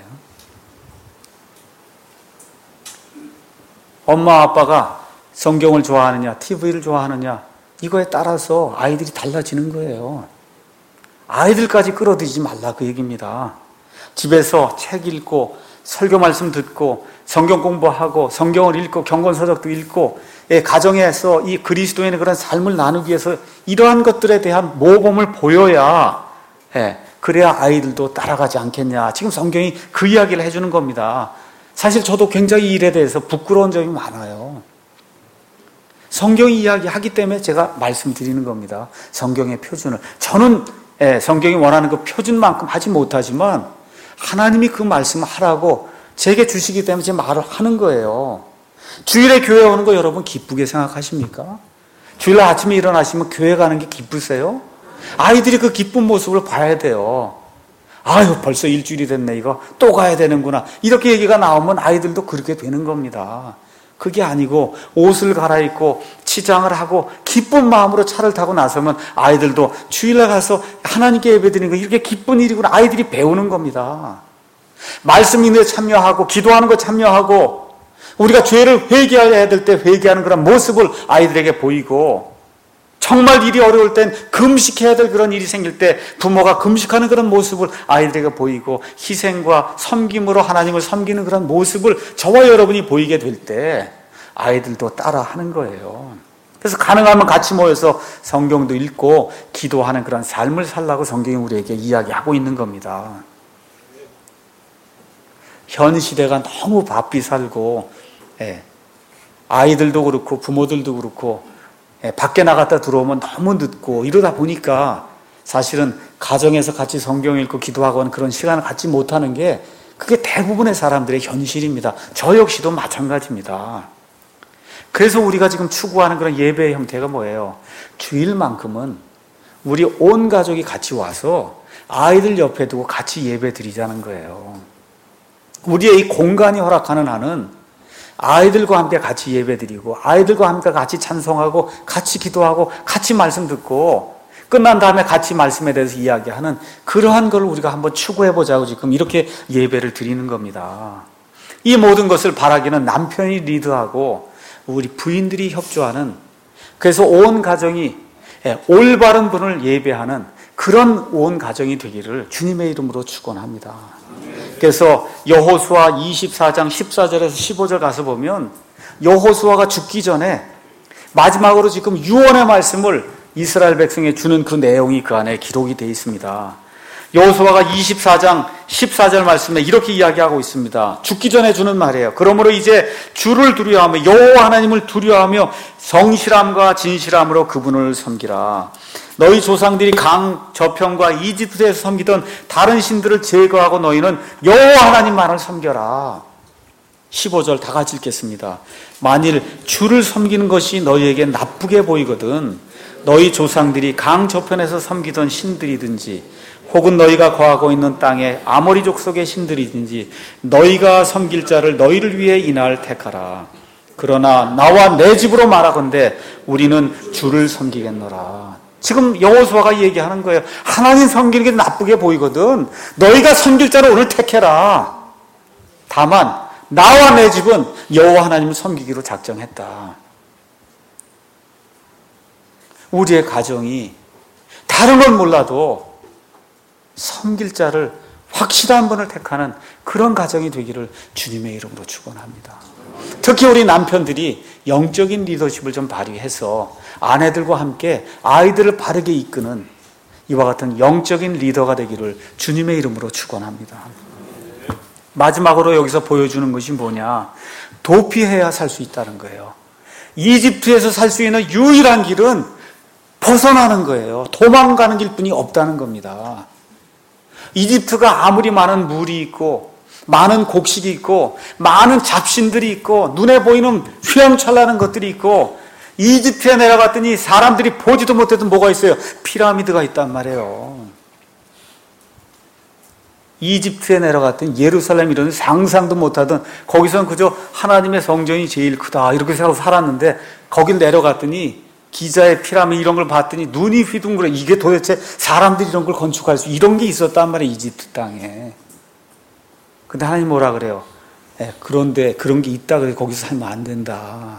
엄마 아빠가 성경을 좋아하느냐, 티비를 좋아하느냐, 이거에 따라서 아이들이 달라지는 거예요. 아이들까지 끌어들이지 말라 그 얘기입니다. 집에서 책 읽고 설교 말씀 듣고 성경 공부하고 성경을 읽고 경건서적도 읽고, 예, 가정에서 이 그리스도인의 그런 삶을 나누기 위해서 이러한 것들에 대한 모범을 보여야, 예, 그래야 아이들도 따라가지 않겠냐. 지금 성경이 그 이야기를 해주는 겁니다. 사실 저도 굉장히 이 일에 대해서 부끄러운 점이 많아요. 성경이 이야기하기 때문에 제가 말씀드리는 겁니다. 성경의 표준을. 저는, 예, 성경이 원하는 그 표준만큼 하지 못하지만 하나님이 그 말씀을 하라고 제게 주시기 때문에 제 말을 하는 거예요. 주일에 교회 오는 거 여러분 기쁘게 생각하십니까? 주일날 아침에 일어나시면 교회 가는 게 기쁘세요? 아이들이 그 기쁜 모습을 봐야 돼요. 아유, 벌써 일주일이 됐네, 이거 또 가야 되는구나, 이렇게 얘기가 나오면 아이들도 그렇게 되는 겁니다. 그게 아니고 옷을 갈아입고 치장을 하고 기쁜 마음으로 차를 타고 나서면 아이들도 주일날 가서 하나님께 예배드리는 거 이렇게 기쁜 일이구나, 아이들이 배우는 겁니다. 말씀 인도에 참여하고 기도하는 거 참여하고 우리가 죄를 회개해야 될 때 회개하는 그런 모습을 아이들에게 보이고, 정말 일이 어려울 땐 금식해야 될 그런 일이 생길 때 부모가 금식하는 그런 모습을 아이들에게 보이고, 희생과 섬김으로 하나님을 섬기는 그런 모습을 저와 여러분이 보이게 될 때 아이들도 따라하는 거예요. 그래서 가능하면 같이 모여서 성경도 읽고 기도하는 그런 삶을 살라고 성경이 우리에게 이야기하고 있는 겁니다. 현 시대가 너무 바삐 살고, 예, 아이들도 그렇고 부모들도 그렇고, 예, 밖에 나갔다 들어오면 너무 늦고 이러다 보니까 사실은 가정에서 같이 성경 읽고 기도하고 하는 그런 시간을 갖지 못하는 게 그게 대부분의 사람들의 현실입니다. 저 역시도 마찬가지입니다. 그래서 우리가 지금 추구하는 그런 예배의 형태가 뭐예요? 주일만큼은 우리 온 가족이 같이 와서 아이들 옆에 두고 같이 예배 드리자는 거예요. 우리의 이 공간이 허락하는 한은 아이들과 함께 같이 예배드리고 아이들과 함께 같이 찬송하고 같이 기도하고 같이 말씀 듣고 끝난 다음에 같이 말씀에 대해서 이야기하는 그러한 걸 우리가 한번 추구해보자고 지금 이렇게 예배를 드리는 겁니다. 이 모든 것을 바라기는 남편이 리드하고 우리 부인들이 협조하는, 그래서 온 가정이 올바른 분을 예배하는 그런 온 가정이 되기를 주님의 이름으로 축원합니다. 그래서 여호수아 이십사 장 십사 절에서 십오 절 가서 보면 여호수아가 죽기 전에 마지막으로 지금 유언의 말씀을 이스라엘 백성에 주는 그 내용이 그 안에 기록이 되어 있습니다. 여호수아가 이십사 장 십사 절 말씀에 이렇게 이야기하고 있습니다. 죽기 전에 주는 말이에요. 그러므로 이제 주를 두려워하며 여호와 하나님을 두려워하며 성실함과 진실함으로 그분을 섬기라. 너희 조상들이 강 저편과 이집트에서 섬기던 다른 신들을 제거하고 너희는 여호와 하나님만을 섬겨라. 십오 절 다 같이 읽겠습니다. 만일 주를 섬기는 것이 너희에게 나쁘게 보이거든 너희 조상들이 강 저편에서 섬기던 신들이든지 혹은 너희가 거하고 있는 땅에 아모리 족속의 신들이든지 너희가 섬길 자를 너희를 위해 이날 택하라. 그러나 나와 내 집으로 말하건대 우리는 주를 섬기겠노라. 지금 여호수아가 얘기하는 거예요. 하나님 섬기는 게 나쁘게 보이거든 너희가 섬길 자를 오늘 택해라. 다만 나와 내 집은 여호와 하나님을 섬기기로 작정했다. 우리의 가정이 다른 건 몰라도 섬길 자를 확실한 분을 택하는 그런 가정이 되기를 주님의 이름으로 축원합니다. 특히 우리 남편들이 영적인 리더십을 좀 발휘해서 아내들과 함께 아이들을 바르게 이끄는 이와 같은 영적인 리더가 되기를 주님의 이름으로 축원합니다. 마지막으로 여기서 보여주는 것이 뭐냐? 도피해야 살 수 있다는 거예요. 이집트에서 살 수 있는 유일한 길은 벗어나는 거예요. 도망가는 길뿐이 없다는 겁니다. 이집트가 아무리 많은 물이 있고 많은 곡식이 있고 많은 잡신들이 있고 눈에 보이는 휘황찬란한 것들이 있고 이집트에 내려갔더니 사람들이 보지도 못해도 뭐가 있어요? 피라미드가 있단 말이에요. 이집트에 내려갔더니 예루살렘 이런 상상도 못하던 거기서는 그저 하나님의 성전이 제일 크다 이렇게 생각하고 살았는데 거길 내려갔더니 기자의 피라미드 이런 걸 봤더니 눈이 휘둥그레. 이게 도대체 사람들이 이런 걸 건축할 수 이런 게 있었단 말이에요. 이집트 땅에. 근데 하나님 뭐라 그래요? 예, 그런데 그런 게 있다 그래 거기서 살면 안 된다.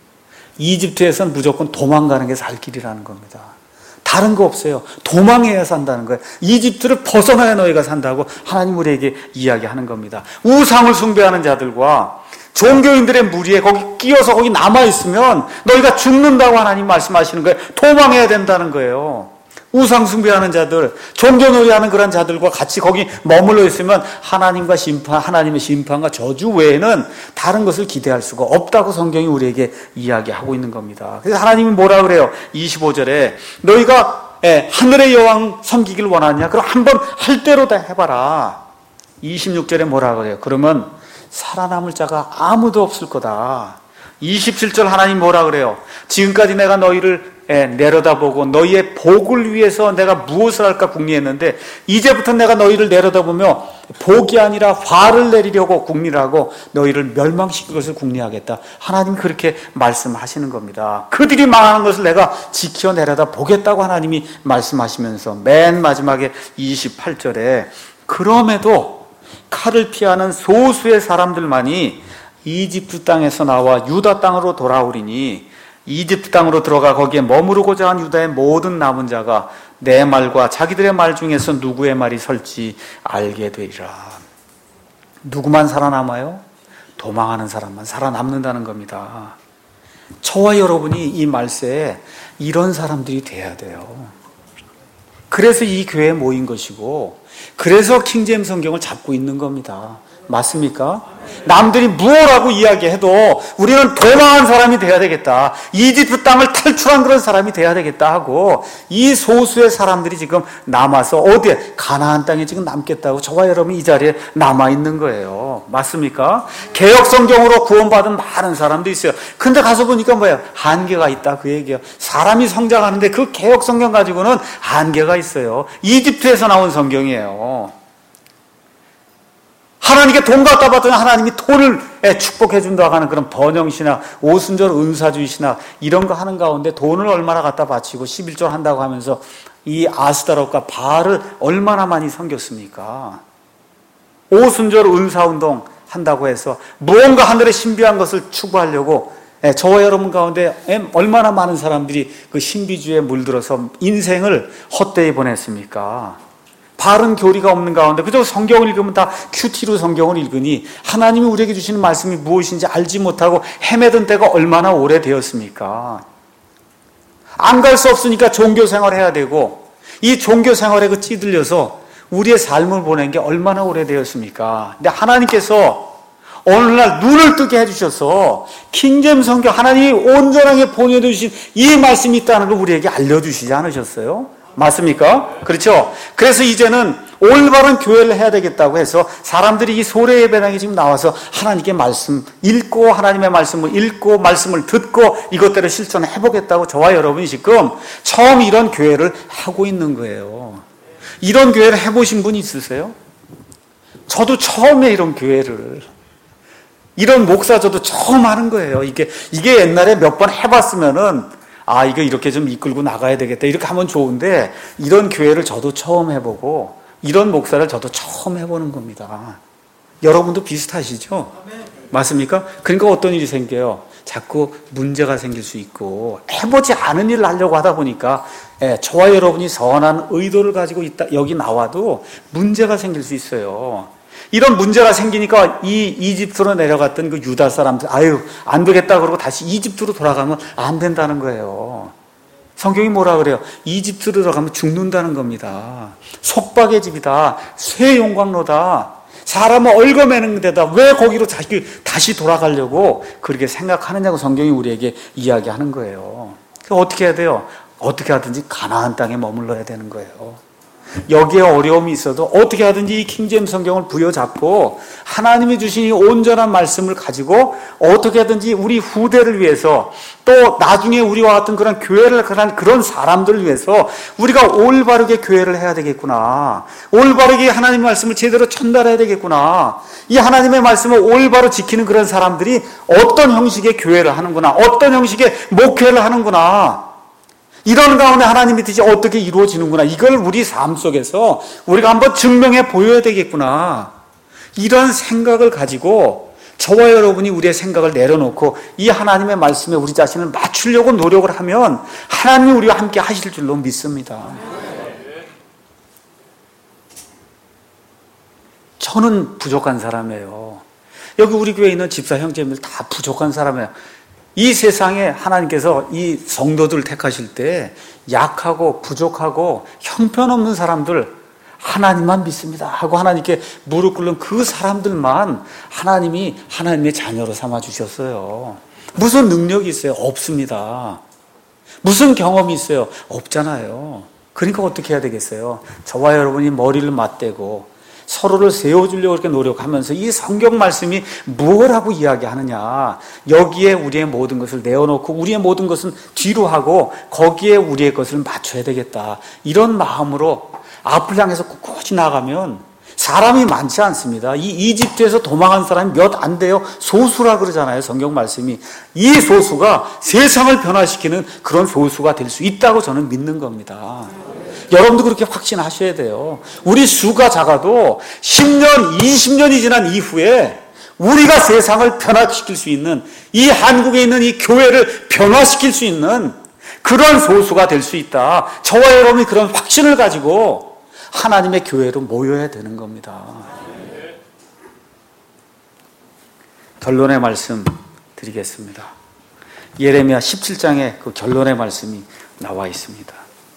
이집트에서는 무조건 도망가는 게 살 길이라는 겁니다. 다른 거 없어요. 도망해야 산다는 거예요. 이집트를 벗어나야 너희가 산다고 하나님 우리에게 이야기하는 겁니다. 우상을 숭배하는 자들과 종교인들의 무리에 거기 끼어서 거기 남아있으면 너희가 죽는다고 하나님 말씀하시는 거예요. 도망해야 된다는 거예요. 우상 숭배하는 자들, 종교놀이하는 그런 자들과 같이 거기 머물러 있으면 하나님과 심판, 하나님의 심판과 저주 외에는 다른 것을 기대할 수가 없다고 성경이 우리에게 이야기하고 있는 겁니다. 그래서 하나님이 뭐라 그래요? 이십오 절에 너희가 예, 하늘의 여왕 섬기길 원하냐? 그럼 한번 할 대로 다 해봐라. 이십육 절에 뭐라 그래요? 그러면 살아남을 자가 아무도 없을 거다. 이십칠 절 하나님 뭐라 그래요? 지금까지 내가 너희를 내려다보고 너희의 복을 위해서 내가 무엇을 할까 궁리했는데 이제부터 내가 너희를 내려다보며 복이 아니라 화를 내리려고 궁리하고 너희를 멸망시킬 것을 궁리하겠다. 하나님이 그렇게 말씀하시는 겁니다. 그들이 망하는 것을 내가 지켜 내려다보겠다고 하나님이 말씀하시면서 맨 마지막에 이십팔 절에 그럼에도 칼을 피하는 소수의 사람들만이 이집트 땅에서 나와 유다 땅으로 돌아오리니 이집트 땅으로 들어가 거기에 머무르고자 한 유다의 모든 남은 자가 내 말과 자기들의 말 중에서 누구의 말이 설지 알게 되리라. 누구만 살아남아요? 도망하는 사람만 살아남는다는 겁니다. 저와 여러분이 이 말세에 이런 사람들이 돼야 돼요. 그래서 이 교회에 모인 것이고 그래서 킹제임스 성경을 잡고 있는 겁니다. 맞습니까? 남들이 무엇라고 이야기해도 우리는 도망한 사람이 돼야 되겠다. 이집트 땅을 탈출한 그런 사람이 돼야 되겠다 하고 이 소수의 사람들이 지금 남아서 어디에? 가나안 땅에 지금 남겠다고 저와 여러분이 이 자리에 남아있는 거예요. 맞습니까? 개혁 성경으로 구원받은 많은 사람도 있어요. 근데 가서 보니까 뭐예요? 한계가 있다 그 얘기예요. 사람이 성장하는데 그 개혁 성경 가지고는 한계가 있어요. 이집트에서 나온 성경이에요. 하나님께 돈 갖다 받더니 하나님이 돈을 축복해 준다고 하는 그런 번영신학, 오순절 은사주의 신학 이런 거 하는 가운데 돈을 얼마나 갖다 바치고 십일절 한다고 하면서 이 아스타롯과 바알을 얼마나 많이 섬겼습니까? 오순절 은사운동 한다고 해서 무언가 하늘의 신비한 것을 추구하려고 저와 여러분 가운데 얼마나 많은 사람들이 그 신비주의에 물들어서 인생을 헛되이 보냈습니까? 바른 교리가 없는 가운데 그저 성경을 읽으면 다 큐티로 성경을 읽으니 하나님이 우리에게 주시는 말씀이 무엇인지 알지 못하고 헤매던 때가 얼마나 오래되었습니까? 안 갈 수 없으니까 종교 생활을 해야 되고 이 종교 생활에 그 찌들려서 우리의 삶을 보낸 게 얼마나 오래되었습니까? 근데 하나님께서 오늘날 눈을 뜨게 해주셔서 킹제임스 성경 하나님이 온전하게 보내주신 이 말씀이 있다는 걸 우리에게 알려주시지 않으셨어요? 맞습니까? 그렇죠? 그래서 이제는 올바른 교회를 해야 되겠다고 해서 사람들이 이 소래 예배당에 지금 나와서 하나님께 말씀 읽고 하나님의 말씀을 읽고 말씀을 듣고 이것들을 실천해 보겠다고 저와 여러분이 지금 처음 이런 교회를 하고 있는 거예요. 이런 교회를 해보신 분 있으세요? 저도 처음에 이런 교회를 이런 목사 저도 처음 하는 거예요. 이게 이게 옛날에 몇 번 해봤으면은 아, 이거 이렇게 좀 이끌고 나가야 되겠다. 이렇게 하면 좋은데, 이런 교회를 저도 처음 해보고, 이런 목사를 저도 처음 해보는 겁니다. 여러분도 비슷하시죠? 맞습니까? 그러니까 어떤 일이 생겨요? 자꾸 문제가 생길 수 있고, 해보지 않은 일을 하려고 하다 보니까, 예, 저와 여러분이 선한 의도를 가지고 있다, 여기 나와도 문제가 생길 수 있어요. 이런 문제가 생기니까 이 이집트로 내려갔던 그 유다 사람들 아유 안 되겠다 그러고 다시 이집트로 돌아가면 안 된다는 거예요. 성경이 뭐라 그래요? 이집트로 들어가면 죽는다는 겁니다. 속박의 집이다. 쇠 용광로다. 사람을 얽어매는 데다 왜 거기로 다시, 다시 돌아가려고 그렇게 생각하느냐고 성경이 우리에게 이야기하는 거예요. 어떻게 해야 돼요? 어떻게 하든지 가나안 땅에 머물러야 되는 거예요. 여기에 어려움이 있어도 어떻게 하든지 이 킹제임스 성경을 부여잡고 하나님이 주신 이 온전한 말씀을 가지고 어떻게 하든지 우리 후대를 위해서 또 나중에 우리와 같은 그런 교회를 가는 그런 사람들을 위해서 우리가 올바르게 교회를 해야 되겠구나. 올바르게 하나님의 말씀을 제대로 전달해야 되겠구나. 이 하나님의 말씀을 올바로 지키는 그런 사람들이 어떤 형식의 교회를 하는구나. 어떤 형식의 목회를 하는구나. 이런 가운데 하나님의 뜻이 어떻게 이루어지는구나. 이걸 우리 삶 속에서 우리가 한번 증명해 보여야 되겠구나. 이런 생각을 가지고 저와 여러분이 우리의 생각을 내려놓고 이 하나님의 말씀에 우리 자신을 맞추려고 노력을 하면 하나님이 우리와 함께 하실 줄로 믿습니다. 저는 부족한 사람이에요. 여기 우리 교회에 있는 집사 형제님들 다 부족한 사람이에요. 이 세상에 하나님께서 이 성도들을 택하실 때 약하고 부족하고 형편없는 사람들 하나님만 믿습니다 하고 하나님께 무릎 꿇는 그 사람들만 하나님이 하나님의 자녀로 삼아 주셨어요. 무슨 능력이 있어요? 없습니다. 무슨 경험이 있어요? 없잖아요. 그러니까 어떻게 해야 되겠어요? 저와 여러분이 머리를 맞대고 서로를 세워주려고 이렇게 노력하면서 이 성경 말씀이 무엇이라고 이야기하느냐. 여기에 우리의 모든 것을 내어놓고 우리의 모든 것은 뒤로 하고 거기에 우리의 것을 맞춰야 되겠다. 이런 마음으로 앞을 향해서 꿋꿋이 나가면 사람이 많지 않습니다. 이 이집트에서 도망한 사람이 몇 안 돼요. 소수라 그러잖아요. 성경 말씀이. 이 소수가 세상을 변화시키는 그런 소수가 될 수 있다고 저는 믿는 겁니다. 여러분도 그렇게 확신하셔야 돼요. 우리 수가 작아도 십 년, 이십 년이 지난 이후에 우리가 세상을 변화시킬 수 있는 이 한국에 있는 이 교회를 변화시킬 수 있는 그런 소수가 될 수 있다. 저와 여러분이 그런 확신을 가지고 하나님의 교회로 모여야 되는 겁니다. 결론의 말씀 드리겠습니다. 예레미야 십칠 장에 그 결론의 말씀이 나와 있습니다.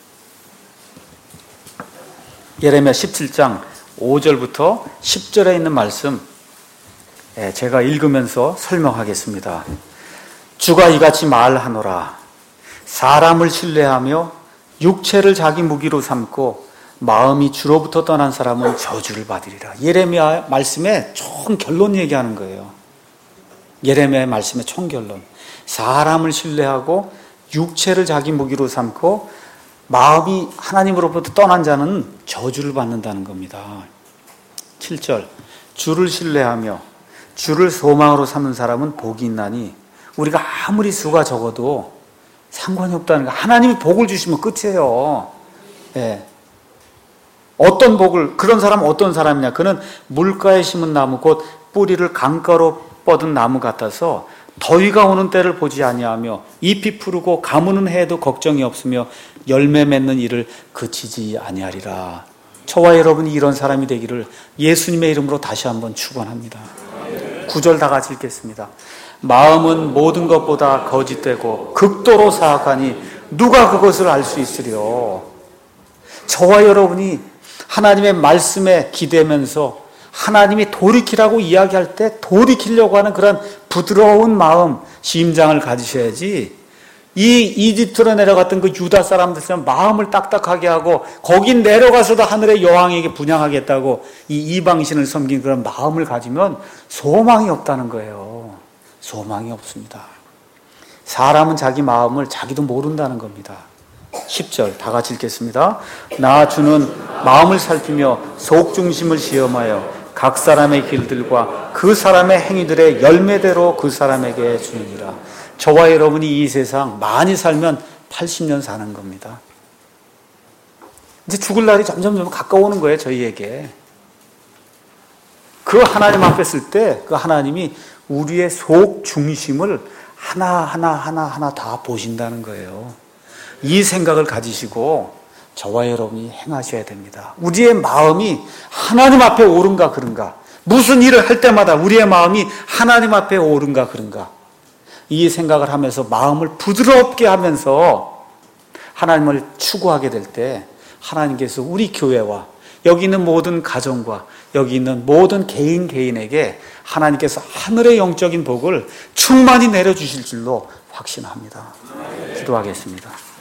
예레미야 십칠 장 오 절부터 십 절에 있는 말씀 제가 읽으면서 설명하겠습니다. 주가 이같이 말하노라. 사람을 신뢰하며 육체를 자기 무기로 삼고 마음이 주로부터 떠난 사람은 저주를 받으리라. 예레미야 말씀에 총 결론 얘기하는 거예요. 예레미야의 말씀의 총 결론. 사람을 신뢰하고 육체를 자기 무기로 삼고 마음이 하나님으로부터 떠난 자는 저주를 받는다는 겁니다. 칠 절. 주를 신뢰하며 주를 소망으로 삼는 사람은 복이 있나니. 우리가 아무리 수가 적어도 상관이 없다는 거. 하나님이 복을 주시면 끝이에요. 예. 어떤 복을, 그런 사람은 어떤 사람이냐. 그는 물가에 심은 나무 곧 뿌리를 강가로 뻗은 나무 같아서 더위가 오는 때를 보지 아니하며 잎이 푸르고 가무는 해도 걱정이 없으며 열매 맺는 일을 그치지 아니하리라. 저와 여러분이 이런 사람이 되기를 예수님의 이름으로 다시 한번 축원합니다. 구 절 다 같이 읽겠습니다. 마음은 모든 것보다 거짓되고 극도로 사악하니 누가 그것을 알 수 있으려. 저와 여러분이 하나님의 말씀에 기대면서 하나님이 돌이키라고 이야기할 때 돌이키려고 하는 그런 부드러운 마음, 심장을 가지셔야지. 이 이집트로 내려갔던 그 유다 사람들처럼 마음을 딱딱하게 하고 거긴 내려가서도 하늘의 여왕에게 분향하겠다고 이 이방신을 섬긴 그런 마음을 가지면 소망이 없다는 거예요. 소망이 없습니다. 사람은 자기 마음을 자기도 모른다는 겁니다. 십 절 다 같이 읽겠습니다. 나 주는 마음을 살피며 속중심을 시험하여 각 사람의 길들과 그 사람의 행위들의 열매대로 그 사람에게 주느니라. 저와 여러분이 이 세상 많이 살면 팔십 년 사는 겁니다. 이제 죽을 날이 점점 점 가까워오는 거예요. 저희에게. 그 하나님 앞에 쓸 때 그 하나님이 우리의 속 중심을 하나하나 하나하나 다 보신다는 거예요. 이 생각을 가지시고 저와 여러분이 행하셔야 됩니다. 우리의 마음이 하나님 앞에 옳은가 그런가. 무슨 일을 할 때마다 우리의 마음이 하나님 앞에 옳은가 그런가. 이 생각을 하면서 마음을 부드럽게 하면서 하나님을 추구하게 될 때 하나님께서 우리 교회와 여기 있는 모든 가정과 여기 있는 모든 개인 개인에게 하나님께서 하늘의 영적인 복을 충만히 내려주실 줄로 확신합니다. 기도하겠습니다.